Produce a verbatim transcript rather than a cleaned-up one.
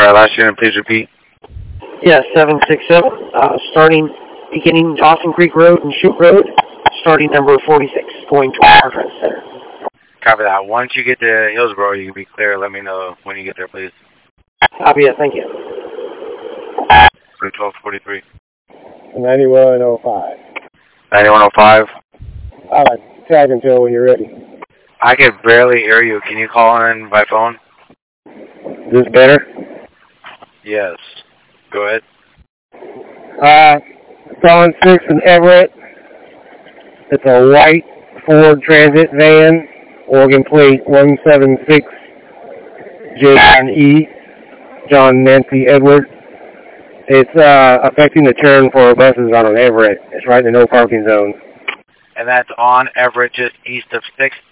uh, last unit, please repeat. Yeah, seven six seven, uh, starting, beginning Dawson Creek Road and Chute Road, starting number forty-six, going to our Trend Center. Copy that. Once you get to Hillsborough, you can be clear. Let me know when you get there, please. Copy it, thank you. twelve forty-three. ninety-one oh five. ninety-one oh five. All right, tag until when you're ready. I can barely hear you. Can you call in by phone? Is this better? Yes. Go ahead. Uh, Colin six in Everett. It's a white Ford Transit van, Oregon plate one seven six J N E, John Nancy Edward. It's uh, affecting the turn for buses on an Everett. It's right in the no parking zone. And that's on Everett, just east of sixth.